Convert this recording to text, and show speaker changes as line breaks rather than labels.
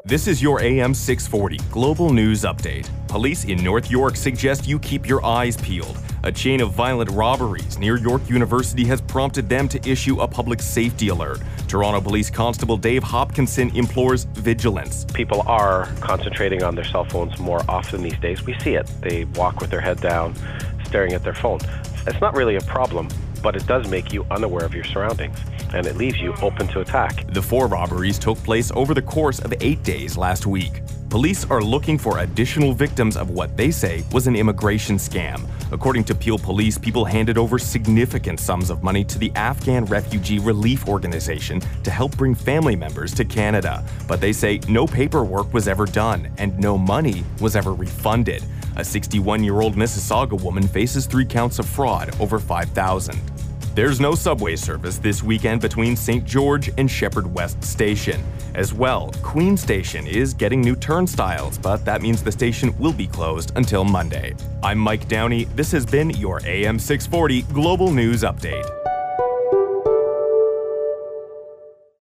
This is your AM 640 Global News Update. Police in North York suggest you keep your eyes peeled. A chain of violent robberies near York University has prompted them to issue a public safety alert. Toronto Police Constable Dave Hopkinson implores vigilance.
People are concentrating on their cell phones more often these days. We see it. They walk with their head down, staring at their phone. It's not really a problem, but it does make you unaware of your surroundings, and it leaves you open to attack.
The 4 robberies took place over the course of 8 days last week. Police are looking for additional victims of what they say was an immigration scam. According to Peel Police, people handed over significant sums of money to the Afghan Refugee Relief Organization to help bring family members to Canada. But they say no paperwork was ever done and no money was ever refunded. A 61-year-old Mississauga woman faces 3 counts of fraud over $5,000. There's no subway service this weekend between St. George and Shepherd West Station. As well, Queen Station is getting new turnstiles, but that means the station will be closed until Monday. I'm Mike Downey. This has been your AM 640 Global News Update.